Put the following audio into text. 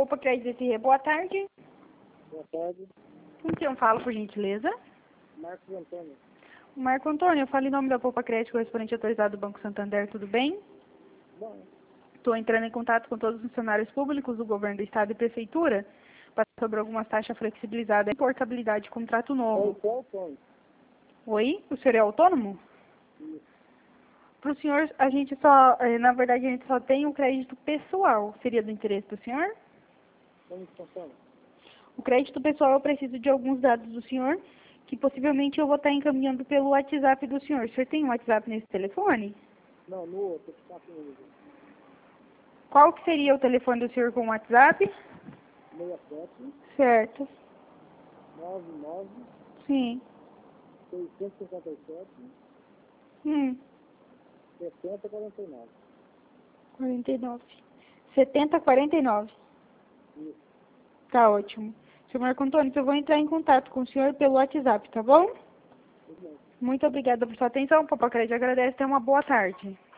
Poupa Crédito SE. Boa tarde. Boa tarde. Com quem eu falo, por gentileza? Marcos Antônio. Marco Antônio, eu falo em nome da Poupa Crédito, correspondente autorizado do Banco Santander, tudo bem? Bom, Estou entrando em contato com todos os funcionários públicos do governo do estado e prefeitura para sobre algumas taxas flexibilizadas e portabilidade de contrato novo. qual ponto? Oi? O senhor é autônomo? Isso. Para o senhor, a gente só, na verdade, a gente só tem o crédito pessoal. Seria do interesse do senhor? Como que funciona? O crédito pessoal, eu preciso de alguns dados do senhor, que possivelmente eu vou estar encaminhando pelo WhatsApp do senhor. O senhor tem um WhatsApp nesse telefone? Não, no outro, que está comigo. Qual que seria o telefone do senhor com o WhatsApp? 67 Certo. 99 Sim. 657 Hum. 7049. 49. 7049. Isso. Tá ótimo. Senhor Marco Antônio, eu vou entrar em contato com o senhor pelo WhatsApp, tá bom? Tudo bem. Muito obrigada por sua atenção. Poupa Crédito agradece. Tenha uma boa tarde.